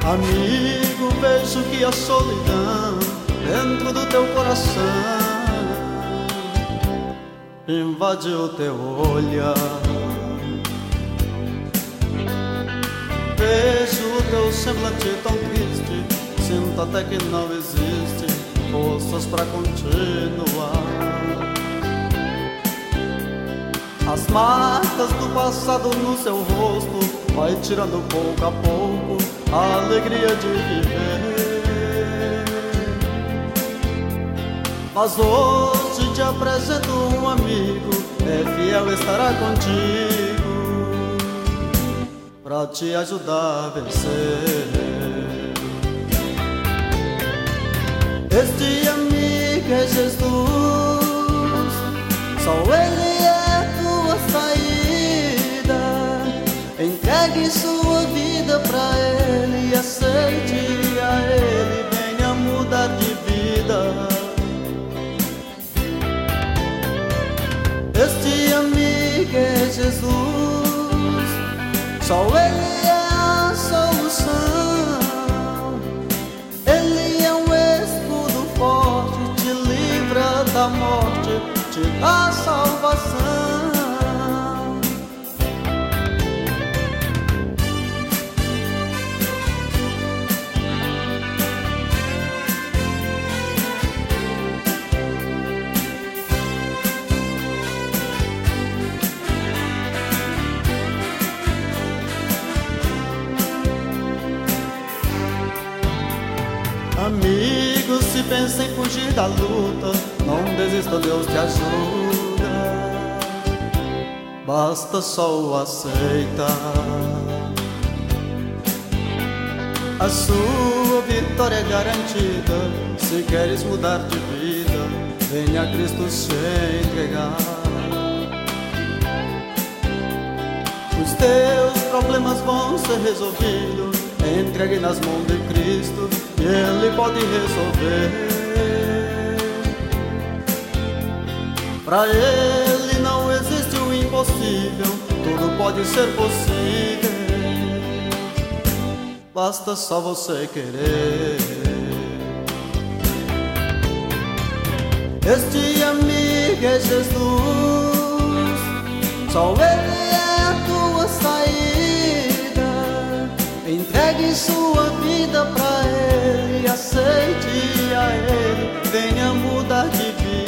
Amigo, vejo que a solidão dentro do teu coração invade o teu olhar. Vejo o teu semblante tão triste, sinto até que não existe forças pra continuar. As marcas do passado no seu rosto vai tirando pouco a pouco a alegria de viver. Mas hoje te apresento um amigo, é fiel, estará contigo pra te ajudar a vencer. Este amigo é Jesus, só Ele é tua saída. Entregue sua vida pra Ele, aceite a Ele, venha mudar de vida. Este amigo é Jesus, só Ele é a solução. Ele é um escudo forte, te livra da morte, te dá salvação. Amigo, se pensa em fugir da luta, não desista, Deus te ajuda. Basta só o aceitar. A sua vitória é garantida. Se queres mudar de vida, venha a Cristo se entregar. Os teus problemas vão ser resolvidos. Entregue nas mãos de Cristo e Ele pode resolver. Pra Ele não existe o impossível, tudo pode ser possível. Basta só você querer. Este amigo é Jesus, só Ele é a tua saída. Entregue sua vida pra Ele, aceite a Ele, venha mudar de vida.